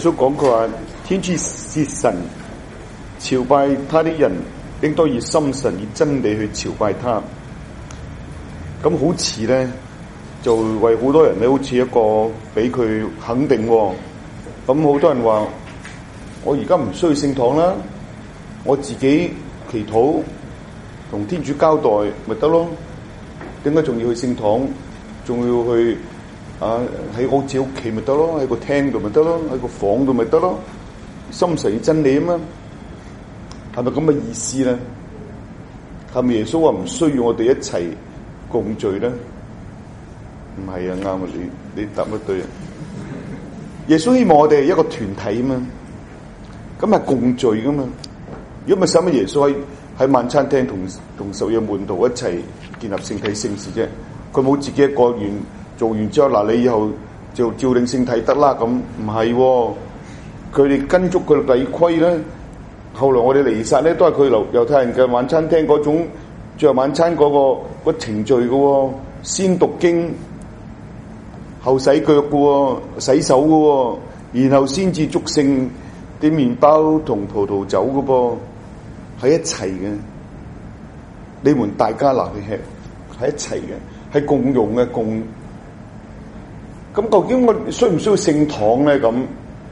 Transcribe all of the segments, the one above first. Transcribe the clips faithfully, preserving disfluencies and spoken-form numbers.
穌講佢話：天主是神，朝拜他的人應當以心神以真理去朝拜他。咁好似咧，就為好多人咧，好似一個俾佢肯定喎。咁好多人話：我而家唔需要聖堂啦，我自己祈禱同天主交代咪得咯？點解仲要去聖堂？仲要去啊？喺我自己屋企咪得咯？喺個廳度咪得咯？喺個房度咪得咯？心神以真理啊嘛，係咪咁嘅意思咧？係咪耶穌話唔需要我哋一齊共聚咧？唔係啊，啱啊，你你答得對啊！耶穌希望我哋係一個團體啊嘛，咁係共聚噶嘛。如果咪使乜耶穌喺喺晚餐廳同同十二門徒一齊建立聖體聖事啫？佢冇自己一個完做完之後，嗱你以後就照領聖體得啦咁，唔係喎。佢哋跟足佢嘅禮規咧。後來我哋彌撒咧，都係佢留猶太人嘅晚餐廳嗰種最後晚餐嗰、嗰個、嗰個程序嘅喎，先讀經，後洗腳嘅喎，洗手嘅喎，然後先至祝聖啲麵包同葡萄酒嘅噃，喺一齊嘅。你們大家拿去吃，喺一齊嘅，係共用嘅共。咁究竟我需唔需要聖堂咧？咁？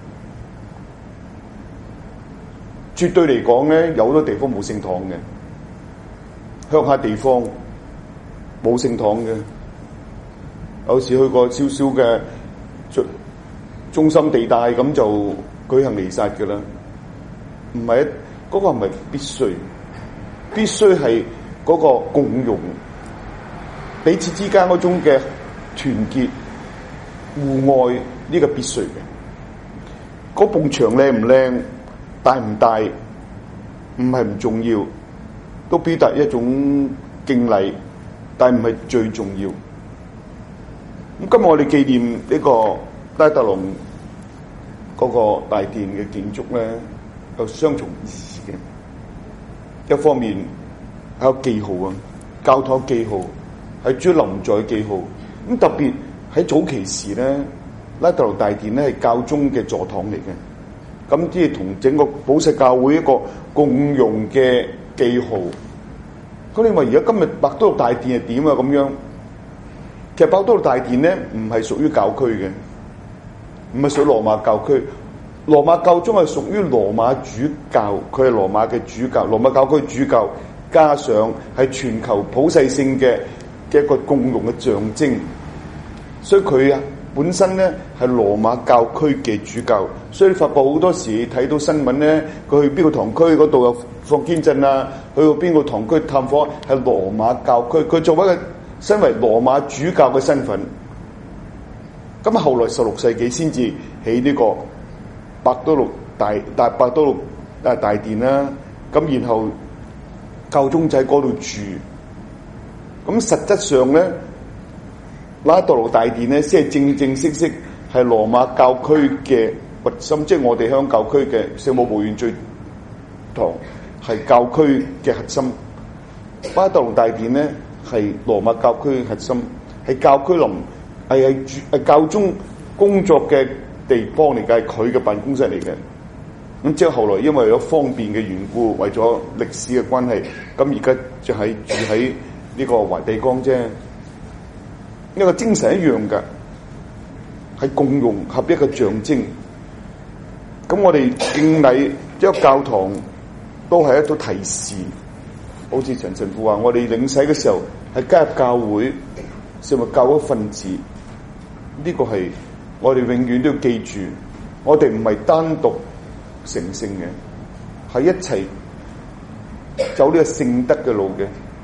絕對嚟講咧，有好多地方冇聖堂嘅，鄉下地方冇聖堂嘅。有時去過少少嘅中心地帶，咁就舉行彌撒嘅啦。唔係嗰個唔係必須，必須係嗰個共融，彼此之間嗰種嘅團結、互愛，呢個必須嘅。嗰埲牆靚唔靚？大唔大唔係唔重要，都表達一種敬禮，但唔係最重要。咁今日我哋紀念呢個拉特隆嗰個大殿嘅建築咧，有雙重意義嘅。一方面係有記號啊，教堂記號係主臨在嘅記號。咁特別喺早期時咧，拉特隆大殿咧係教宗嘅座堂嚟嘅。咁即係同整個寶石教會一個共用嘅記號。咁你話而家今日伯多祿大殿係點啊？咁樣，其實伯多祿大殿咧唔係屬於教區嘅，唔係屬於羅馬教區。羅馬教宗係屬於羅馬主教，佢係羅馬嘅主教，羅馬教區主教，加上係全球普世性嘅嘅一個共融嘅象徵，所以佢啊。本身咧係羅馬教區嘅主教，所以你發覺好多時睇到新聞咧，佢去邊個堂區嗰度又放堅陣啊，去到邊個堂區探訪係羅馬教區，佢作為一個身為羅馬主教嘅身份。咁後來十六世紀先至起呢個伯多祿大大伯多祿大大殿啦，咁然後教宗仔嗰度住，咁實質上咧。拉特隆大殿咧，先係正正式式係羅馬教區嘅核心，即係我哋香港教區嘅聖母無原罪堂係教區嘅核心。拉特隆大殿咧係羅馬教區核心，係教區林係係主係教宗工作嘅地方嚟嘅，係佢嘅辦公室嚟嘅。咁之後後來因為有方便嘅緣故，為咗歷史嘅關係，咁而家就係住喺呢個梵蒂岡啫。一個精神一樣嘅，係共融合一嘅象徵。咁我哋敬禮一個教堂都係一種提示，好似陳神父話：我哋領洗嘅時候係加入教會，成為教會分子。呢個係我哋永遠都要記住，我哋唔係單獨成聖嘅，係一齊走呢個聖德嘅路嘅。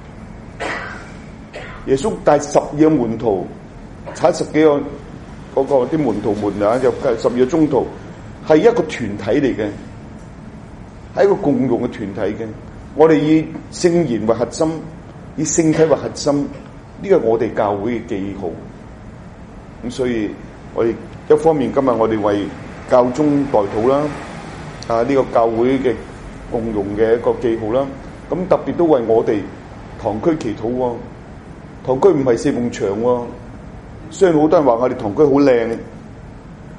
耶穌帶十二個門徒，踩十幾個嗰個啲門徒們啊，就十二個宗徒，係一個團體嚟嘅，係一個共融嘅團體嘅。我哋以聖言為核心，以聖體為核心，呢個係我哋教會嘅記號。咁所以我哋一方面今日我哋為教宗代禱啦，啊呢個教會嘅共融嘅一個記號啦。咁特別都為我哋堂區祈禱喎。堂區唔係四埲牆喎，雖然好多人話我哋堂區好靚，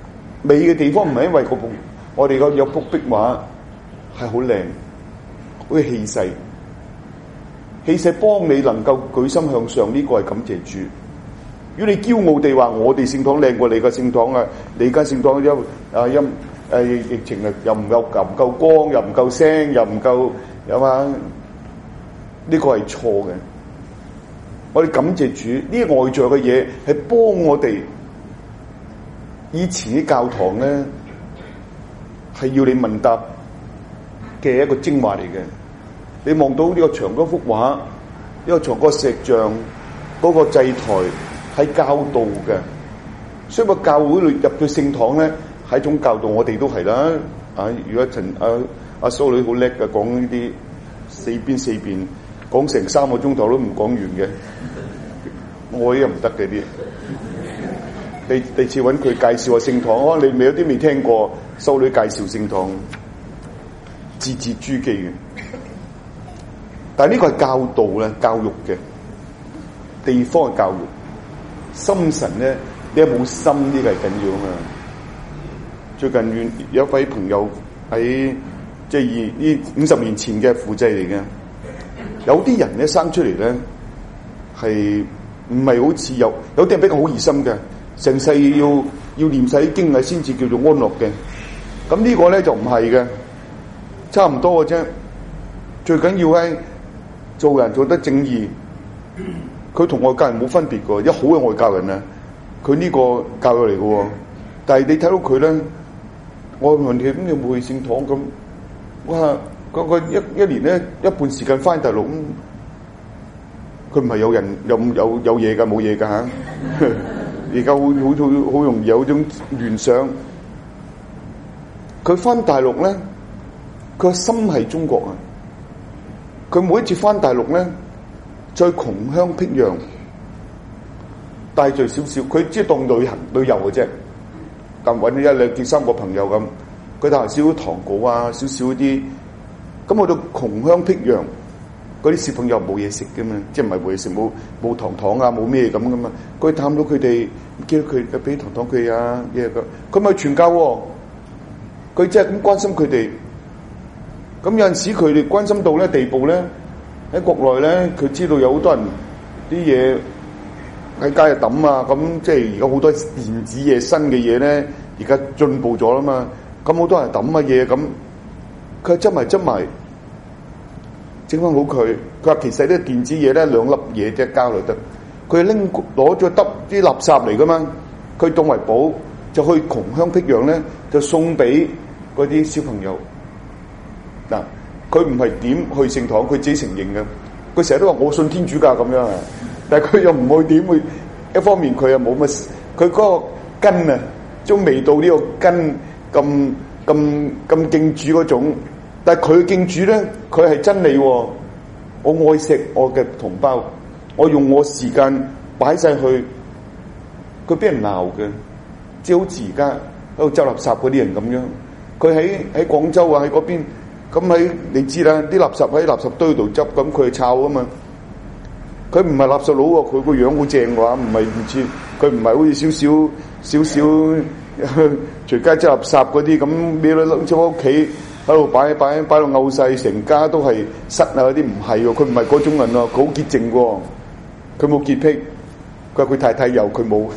美嘅地方唔係因為嗰幅我哋嗰有幅壁畫係好靚，好氣勢，氣勢幫你能夠舉心向上，呢、這個係感謝主。如果你驕傲地話我哋聖堂靚過你嘅聖堂啊，你間聖堂因啊因誒疫情啊又唔夠又唔夠光，又唔夠聲，又唔夠有嘛？呢、這個係錯嘅。我哋感謝主，呢啲外在嘅嘢係幫我哋。以前啲教堂咧係要你問答嘅一個精華嚟嘅。你望到呢個牆嗰幅畫，呢、這個牆個石像，嗰、那個祭台係教導嘅。所以個教會裏入到聖堂咧係一種教導，我哋都係啦。啊，如果陳阿阿蘇女好叻嘅，講呢啲四邊四邊講成三個鐘頭都唔講完嘅，我呢又唔得嘅啲。第第次揾佢介紹下聖堂，可能你未有啲未聽過修女介紹聖堂，字字珠璣嘅。但係呢個係教導咧，教育嘅地方嘅教育。心神咧，你有冇心呢個係緊要啊嘛？最近有一位朋友喺即係呢五十年前嘅輔祭嚟嘅，有啲人咧生出嚟咧係唔係好似有有啲人比較好熱心嘅。成世要要念晒啲經啊，先至叫做安樂嘅。咁呢個咧就唔係嘅，差唔多嘅啫。最緊要係做人做得正義。佢同外教人冇分別嘅，一好嘅外教人啊，佢呢個教育嚟嘅。但係你睇到佢咧，我問佢咁有冇去聖堂咁？哇！嗰個一一年咧一半時間翻大陸，佢唔係有人有有有嘢㗎，冇嘢㗎嚇。而家好好好好容易有種聯想，佢翻大陸咧，佢個心係中國啊！佢每一次翻大陸咧，再窮鄉僻壤，帶住少少，佢只係當旅行旅遊嘅啫。咁揾咗一兩至三個朋友咁，佢帶少少糖果啊，少少啲，咁去到窮鄉僻壤。嗰啲小朋友冇嘢食嘅嘛，即係唔係冇嘢食，冇冇糖糖啊，冇咩咁噶嘛。佢探到佢哋，叫佢俾糖糖佢啊，嘢個，佢咪傳教喎。佢真係咁關心佢哋。咁有陣時佢哋關心到咧地步咧，喺國內咧，佢知道有好多人啲嘢喺街度抌啊，咁即係而家好多電子嘢新嘅嘢咧，而家進步咗啦嘛。咁好多人抌乜嘢咁，佢執埋執埋。整翻好佢，佢話其實啲電子嘢咧兩粒嘢啫，交就得。佢拎攞咗揼啲垃圾嚟噶嘛，佢當為寶，就去窮鄉僻壤咧，就送俾嗰啲小朋友。嗱，佢唔係點去聖堂，佢自己承認嘅。佢成日都話我信天主教咁樣啊，但係佢又唔會點去。一方面佢又冇乜，佢嗰個根啊，仲未到呢個根咁咁咁敬主嗰種。但係佢敬主咧，佢係真理、哦。我愛惜我嘅同胞，我用我時間擺晒去，佢俾人鬧嘅，即係好似而家喺度執垃圾嗰啲人咁樣。佢喺喺廣州啊，喺嗰邊，咁喺你知啦，啲垃圾喺垃圾堆度執，咁佢係抄啊嘛。佢唔係垃圾佬喎，佢個樣好正嘅話，唔係唔似，佢唔係好似少少少少隨街執垃圾嗰啲咁，孭到拎咗屋企。喺度擺擺擺到漚晒，成家都係虱啊！嗰啲唔係喎，佢唔係嗰種人咯，佢好潔淨喎，佢冇潔癖。佢話佢太太有，佢冇。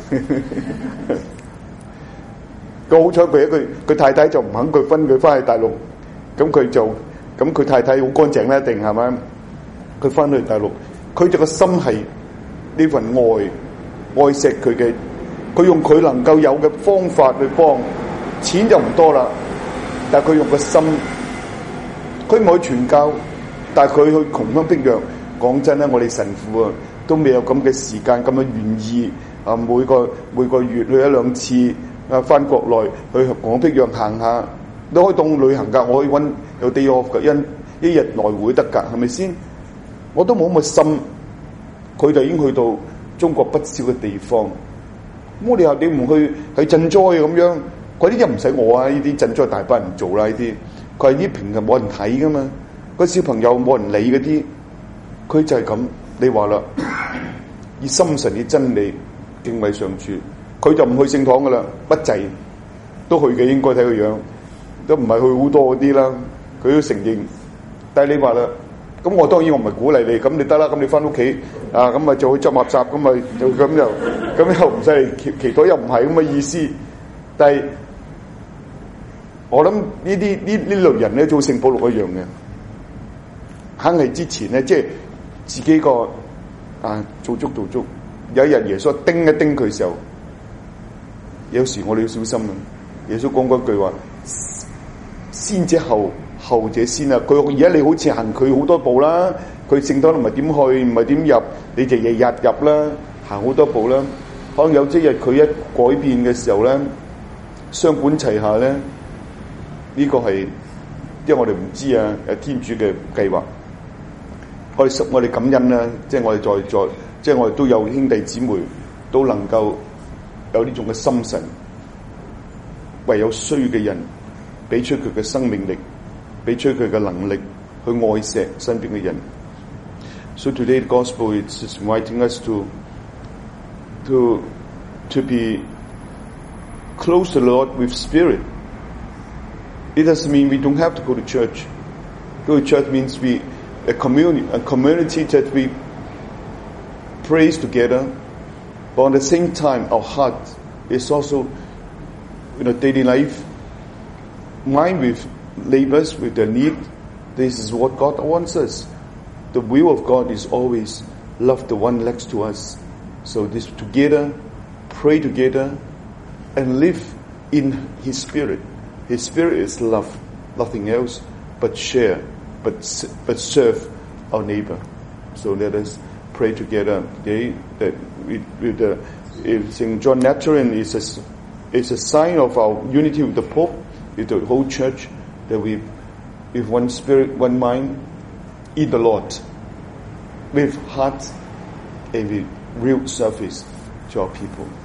佢好彩佢一句，佢太太就唔肯佢分佢翻去大陸，咁佢就咁佢太太好乾淨啦，一定係咪？佢翻去大陸，佢就個心係呢份愛愛錫佢嘅，佢用佢能夠有嘅方法去幫，錢就唔多啦。但係佢用個心，佢唔可以傳教，但係佢去窮鄉僻壤。講真咧，我哋神父啊，都未有咁嘅時間，咁樣願意啊，每個每個月去一兩次啊，翻國內去窮鄉僻壤行下，都可以當旅行噶。我可以搵有 day off 嘅，因一日來回得噶，係咪先？我都冇咁嘅心，佢就已經去到中國不少嘅地方。咁我哋話你唔去去賑災咁樣。嗰啲又唔使我啊！呢啲賑災大班人做啦，呢啲佢係啲平日冇人睇噶嘛，嗰小朋友冇人理嗰啲，佢就係咁。你話啦，以心神嘅真理敬畏上主，佢就唔去聖堂噶啦，不濟。 都去嘅，應該睇個樣，都唔係去好多嗰啲啦。佢都承認，但係你話啦，咁我當然我唔係鼓勵你，咁你得啦，咁你翻屋企啊，咁咪就去執垃圾，咁咪就咁又咁又唔使嚟祈祈禱，又唔係咁嘅意思。但係我諗呢啲呢呢類人咧，做聖保祿一樣嘅，肯係之前咧，即係自己個啊做足做足。有一日耶穌叮一叮佢嘅時候，有時我哋要小心啊！耶穌講嗰句話：先者後，後者先啊！佢而家你好似行佢好多步啦，佢聖堂唔係點去，唔係點入，你就日日入啦，行好多步啦。可能有即日佢一改變嘅時候咧，雙管齊下咧，呢、這個係因為我哋唔知啊，係天主嘅計劃。我哋我哋感恩啦，即係我哋在在。即係我哋都有兄弟姊妹都能夠有呢種嘅心神，為有需要嘅人俾出佢嘅生命力，俾出佢嘅能力去愛錫身邊嘅人。So today the gospel is inviting us to to to be close to the Lord with spirit. It doesn't mean we don't have to go to church. Go to church means we a community a community that we praise together, but at the same time, our heart is also, you know, daily life, mind with neighbors, with their need. This is what God wants us. The will of God is always love the one next to us. So this together, pray together, and live in His Spirit. His Spirit is love, nothing else but share, but but serve our neighbor. So let us pray together today that with, with the if Saint John Lateran is a is a sign of our unity with the Pope, with the whole Church, that we with one spirit, one mind, in the Lord, with heart and with real service to our people.